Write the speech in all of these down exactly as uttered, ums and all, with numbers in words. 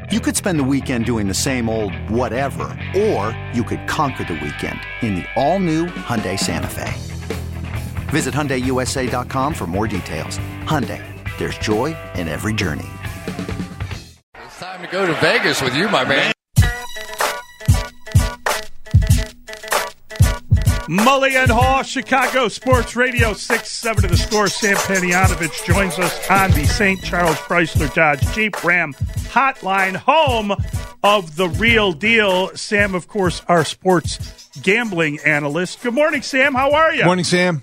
You could spend the weekend doing the same old whatever, or you could conquer the weekend in the all-new Hyundai Santa Fe. Visit Hyundai U S A dot com for more details. Hyundai, there's joy in every journey. It's time to go to Vegas with you, my man. Mully and Haw, Chicago Sports Radio, six seven to the score. Sam Panayotovich joins us on the Saint Charles Chrysler Dodge Jeep Ram Hotline, home of the real deal. Sam, of course, our sports gambling analyst. Good morning, Sam. How are you? Morning, Sam.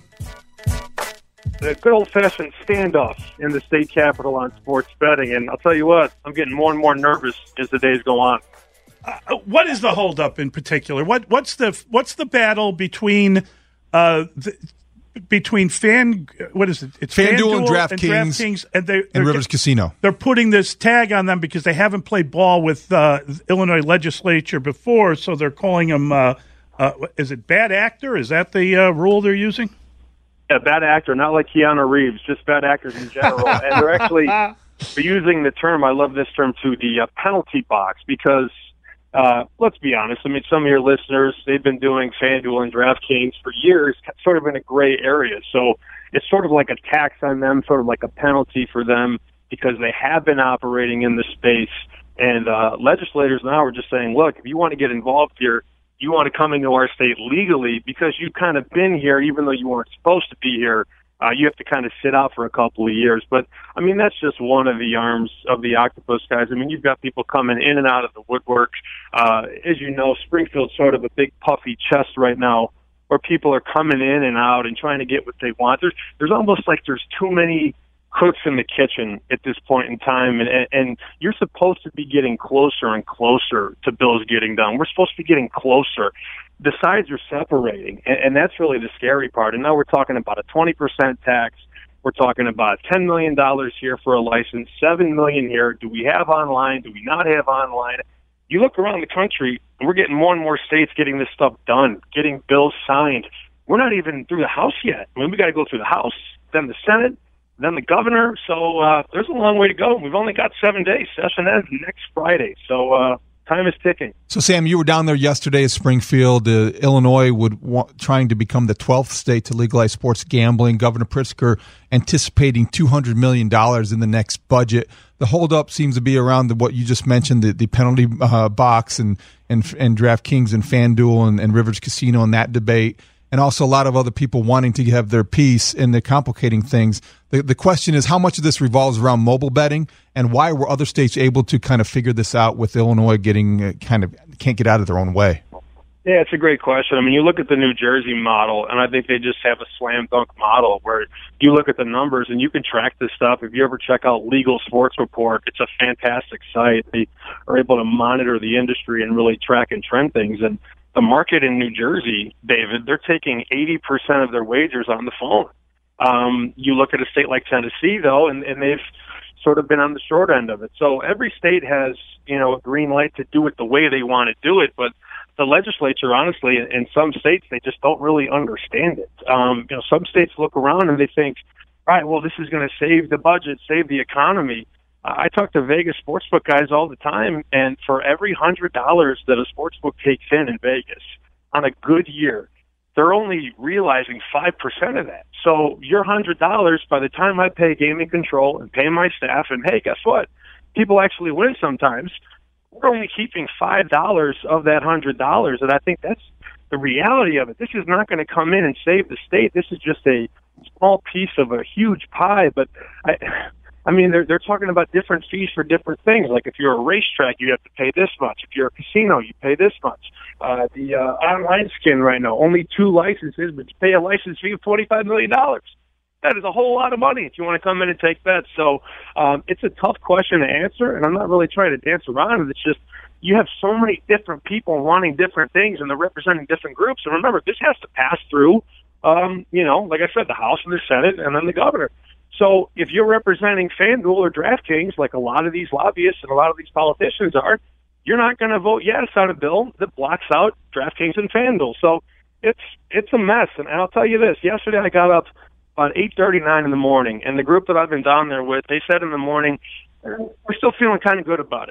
A good old-fashioned standoff in the state capitol on sports betting, and I'll tell you what, I'm getting more and more nervous as the days go on. Uh, what is the holdup in particular? What what's the what's the battle between uh, the, between fan what is it? It's FanDuel, FanDuel and DraftKings, DraftKings and, they, and Rivers Casino. They're putting this tag on them because they haven't played ball with uh, the Illinois legislature before, so they're calling them. Uh, uh, is it bad actor? Is that the uh, rule they're using? Yeah, bad actor, not like Keanu Reeves, just bad actors in general. And they're actually using the term. I love this term too, the uh, penalty box, because. Uh, let's be honest. I mean, some of your listeners, they've been doing FanDuel and DraftKings for years, sort of in a gray area. So it's sort of like a tax on them, sort of like a penalty for them because they have been operating in the space. And uh, legislators now are just saying, look, if you want to get involved here, you want to come into our state legally because you've kind of been here even though you weren't supposed to be here. Uh, you have to kind of sit out for a couple of years. But, I mean, that's just one of the arms of the octopus, guys. I mean, you've got people coming in and out of the woodwork. Uh, as you know, Springfield's sort of a big puffy chest right now where people are coming in and out and trying to get what they want. There's, there's almost like there's too many cooks in the kitchen at this point in time, and, and you're supposed to be getting closer and closer to bills getting done. We're supposed to be getting closer. The sides are separating, and, and that's really the scary part. And now we're talking about a twenty percent tax. We're talking about ten million dollars here for a license, seven million dollars here. Do we have online? Do we not have online? You look around the country, and we're getting more and more states getting this stuff done, getting bills signed. We're not even through the House yet. I mean, we got to go through the House, then the Senate, then the governor. So uh, there's a long way to go. We've only got seven days. Session ends next Friday. So uh, time is ticking. So, Sam, you were down there yesterday at Springfield. Uh, Illinois would wa- trying to become the twelfth state to legalize sports gambling. Governor Pritzker anticipating two hundred million dollars in the next budget. The holdup seems to be around the, what you just mentioned, the, the penalty uh, box and, and, and DraftKings and FanDuel and, and Rivers Casino and that debate. And also a lot of other people wanting to have their piece, and they're complicating things. The, the question is how much of this revolves around mobile betting, and why were other states able to kind of figure this out with Illinois getting uh, kind of can't get out of their own way? Yeah, it's a great question. I mean, you look at the New Jersey model, and I think they just have a slam dunk model where you look at the numbers and you can track this stuff. If you ever check out Legal Sports Report, it's a fantastic site. They are able to monitor the industry and really track and trend things. And the market in New Jersey, David, they're taking eighty percent of their wagers on the phone. Um, you look at a state like Tennessee, though, and, and they've sort of been on the short end of it. So every state has, you know, a green light to do it the way they want to do it, but the legislature, honestly, in some states, they just don't really understand it. Um, you know, some states look around and they think, all right, well, this is going to save the budget, save the economy. Uh, I talk to Vegas sportsbook guys all the time, and for every one hundred dollars that a sportsbook takes in in Vegas on a good year, they're only realizing five percent of that. So your one hundred dollars, by the time I pay gaming control and pay my staff, and hey, guess what? People actually win sometimes. We're only keeping five dollars of that one hundred dollars, and I think that's the reality of it. This is not going to come in and save the state. This is just a small piece of a huge pie, but I... I mean, they're they're talking about different fees for different things. Like if you're a racetrack, you have to pay this much. If you're a casino, you pay this much. Uh, the uh, online skin right now, only two licenses, but you pay a license fee of twenty-five million dollars. That is a whole lot of money if you want to come in and take bets. So um, it's a tough question to answer, and I'm not really trying to dance around it. It's just you have so many different people wanting different things, and they're representing different groups. And remember, this has to pass through, um, you know, like I said, the House and the Senate, and then the governor. So if you're representing FanDuel or DraftKings, like a lot of these lobbyists and a lot of these politicians are, you're not going to vote yes on a bill that blocks out DraftKings and FanDuel. So it's it's a mess. And I'll tell you this, yesterday I got up about eight thirty-nine in the morning, and the group that I've been down there with, they said in the morning, we're still feeling kind of good about it.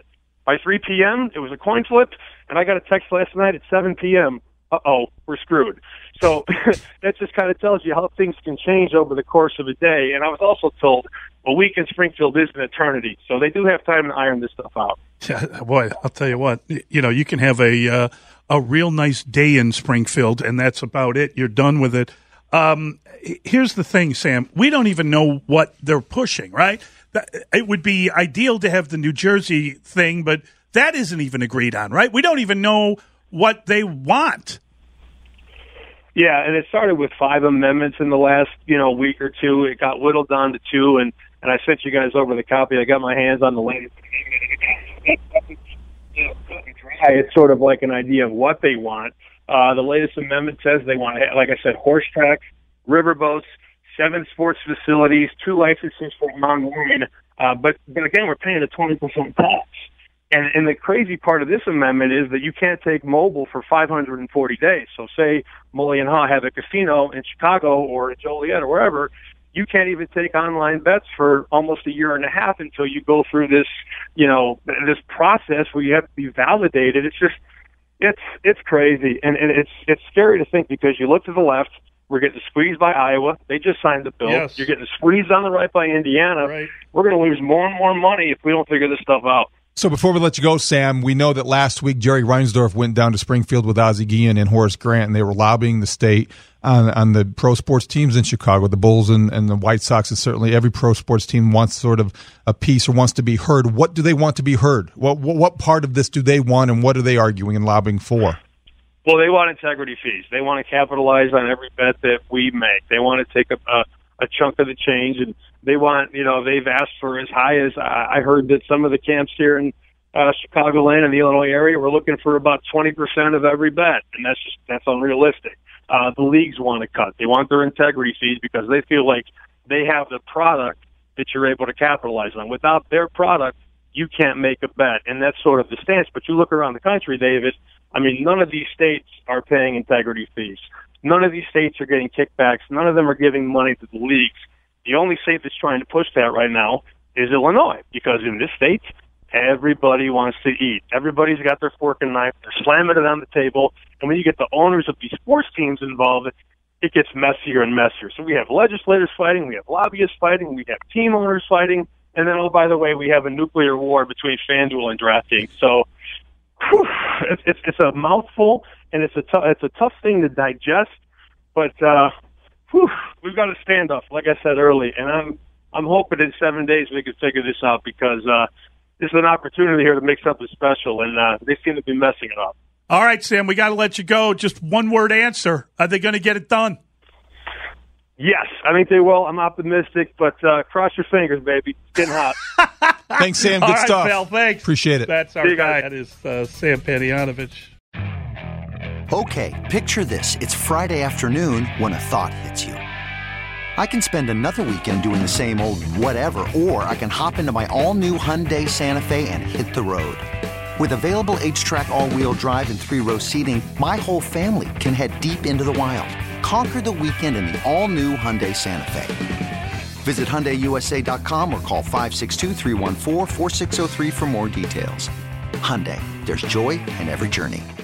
By three p.m., it was a coin flip, and I got a text last night at seven p.m. Uh-oh, we're screwed. So that just kind of tells you how things can change over the course of a day. And I was also told a week in Springfield is an eternity, so they do have time to iron this stuff out. Yeah, boy, I'll tell you what, you know, you can have a uh, a real nice day in Springfield, and that's about it. You're done with it. Um, here's the thing, Sam. We don't even know what they're pushing, right? It would be ideal to have the New Jersey thing, but that isn't even agreed on, right? We don't even know what they want. Yeah, and it started with five amendments in the last, you know, week or two. It got whittled down to two, and, and I sent you guys over the copy. I got my hands on the latest. It's sort of like an idea of what they want. Uh, the latest amendment says they want to have, like I said, horse tracks, riverboats, seven sports facilities, two licenses for online. Uh, but, but again, we're paying a twenty percent tax. And, and the crazy part of this amendment is that you can't take mobile for five hundred forty days. So say Molly and Ha have a casino in Chicago or in Joliet or wherever, you can't even take online bets for almost a year and a half until you go through this, you know, this process where you have to be validated. It's just, it's, it's crazy. And, and it's, it's scary to think because you look to the left, we're getting squeezed by Iowa. They just signed the bill. Yes. You're getting squeezed on the right by Indiana. Right. We're going to lose more and more money if we don't figure this stuff out. So before we let you go, Sam, we know that last week Jerry Reinsdorf went down to Springfield with Ozzie Guillen and Horace Grant, and they were lobbying the state on, on the pro sports teams in Chicago, the Bulls and, and the White Sox, and certainly every pro sports team wants sort of a piece or wants to be heard. What do they want to be heard? What, what, what part of this do they want, and what are they arguing and lobbying for? Well, they want integrity fees. They want to capitalize on every bet that we make. They want to take a, a, a chunk of the change, and they want, you know, they've asked for as high as, I heard that some of the camps here in uh, Chicagoland and the Illinois area were looking for about twenty percent of every bet, and that's just, that's unrealistic. Uh, the leagues want to cut. They want their integrity fees because they feel like they have the product that you're able to capitalize on. Without their product, you can't make a bet, and that's sort of the stance. But you look around the country, David, I mean, none of these states are paying integrity fees. None of these states are getting kickbacks. None of them are giving money to the leagues. The only state that's trying to push that right now is Illinois, because in this state, everybody wants to eat. Everybody's got their fork and knife. They're slamming it on the table. And when you get the owners of these sports teams involved, it gets messier and messier. So we have legislators fighting. We have lobbyists fighting. We have team owners fighting. And then, oh, by the way, we have a nuclear war between FanDuel and DraftKings. So whew, it's, it's, it's a mouthful, and it's a, t- it's a tough thing to digest. But uh, whew, we've got to stand up, like I said early. And I'm I'm hoping in seven days we can figure this out, because uh, this is an opportunity here to make something special, and uh, they seem to be messing it up. All right, Sam, we got to let you go. Just one-word answer. Are they going to get it done? Yes, I think they will. I'm optimistic, but uh, cross your fingers, baby. It's getting hot. Thanks, Sam. Good All right, stuff. Pal, thanks. Appreciate it. That's our guy. That is uh, Sam Panayotovich. Okay, picture this. It's Friday afternoon when a thought hits you. I can spend another weekend doing the same old whatever, or I can hop into my all-new Hyundai Santa Fe and hit the road. With available H-Track all-wheel drive and three-row seating, my whole family can head deep into the wild. Conquer the weekend in the all-new Hyundai Santa Fe. Visit Hyundai U S A dot com or call five six two, three one four, four six zero three for more details. Hyundai, there's joy in every journey.